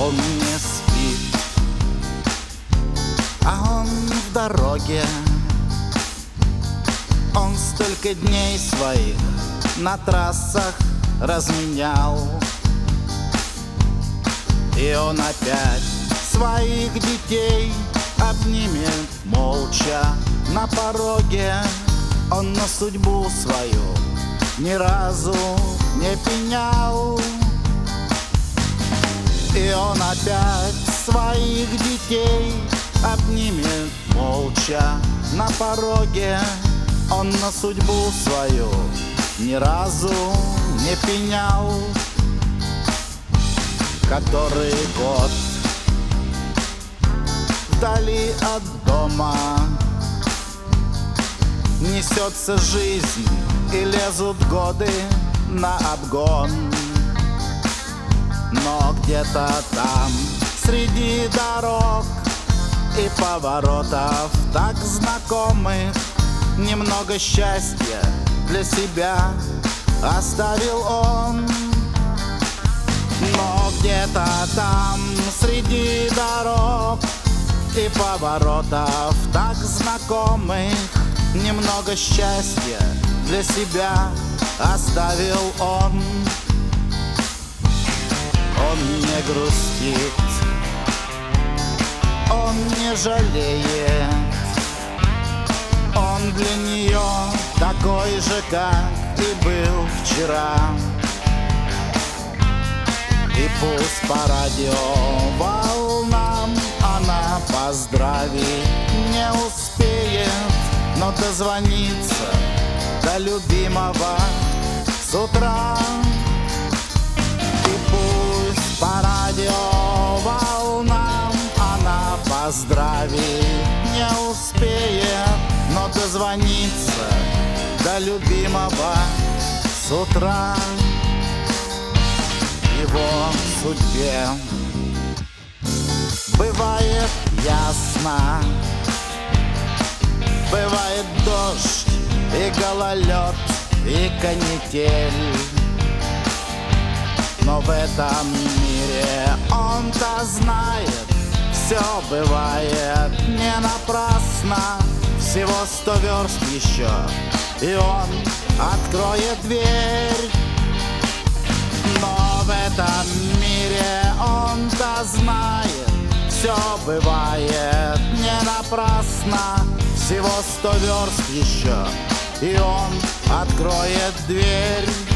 Он не спит, а он в дороге. Он столько дней своих на трассах разменял, и он опять своих детей обнимет молча на пороге. Он на судьбу свою ни разу не пенял, и он опять своих детей обнимет молча на пороге. Он на судьбу свою ни разу не пенял. Который год вдали от дома несется жизнь, и лезут годы на обгон. Но где-то там, среди дорог и поворотов так знакомых, немного счастья для себя оставил он. Но где-то там, среди дорог и поворотов так знакомых, немного счастья для себя оставил он. Он не грустит, он не жалеет, он для нее такой же, как и был вчера. И пусть по радио волнам она поздравить не успеет, но дозвониться до любимого с утра. И пусть по радио волнам она поздравить не успеет, но дозвониться до любимого с утра. Его судьбе бывает ясно, бывает дождь и гололед и канитель. Но в этом мире он-то знает, все бывает не напрасно. Всего 100 верст еще, и он откроет дверь. Но в этом мире он-то знает, все бывает не напрасно. Всего 100 верст еще, и он откроет дверь.